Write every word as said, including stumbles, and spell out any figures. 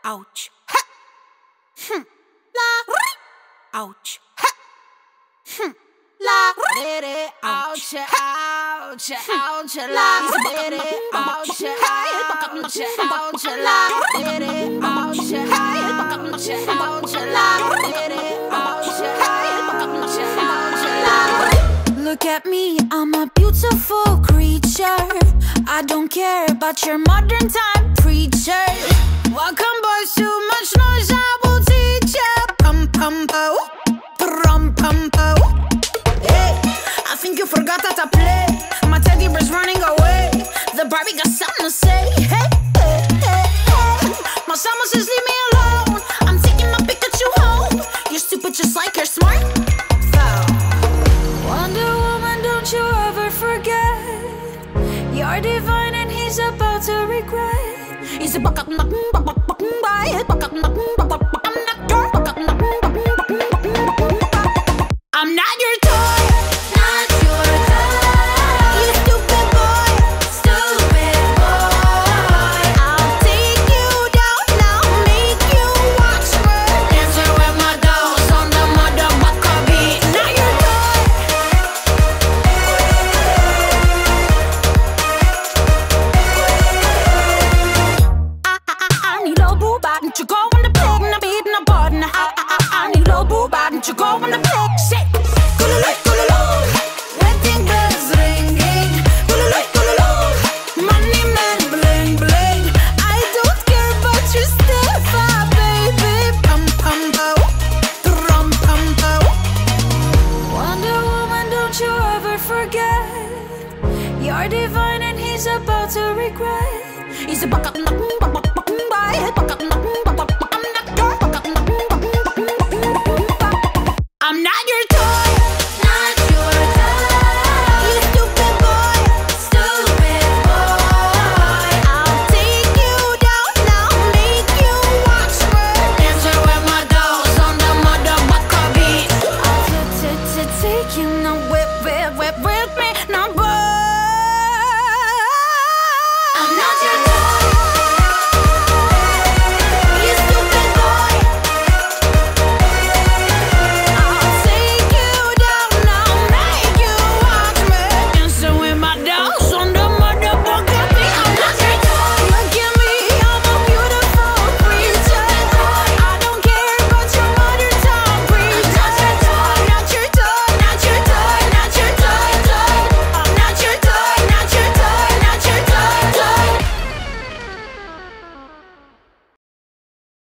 ouch, ha, hm, la, ouch, ha, hm, la, ouch, ouch, ouch, la, ouch, ouch, ouch, la, ouch, ouch, ouch, la. Look at me, I'm a beautiful creature. I don't care about your modern time preacher. Welcome boys, too much noise, I will teach ya. Pum pum po, pum pum po. Hey, I think you forgot that I play. My teddy bear's running away. The Barbie got something to say. Hey, hey, hey, hey. My summer says leave me alone. I'm taking my Pikachu home. You're stupid just like you're smart. Wonder Woman, don't you ever forget. You're divine and he's about to regret. He's a buck up, buck up, buck up, buck up, buck up. I'm not your toy, not your toy. You stupid boy, stupid boy. I'll take you down, I'll make you watch me dancing with my dolls on the motherfucker beat. Not your toy. I, I, I need a boo bot, and you go on the pig, and I'm beating a board, and I, I, I need a boo bot, and you go on the pig, shit. You're divine and he's about to regret. He's a buck up.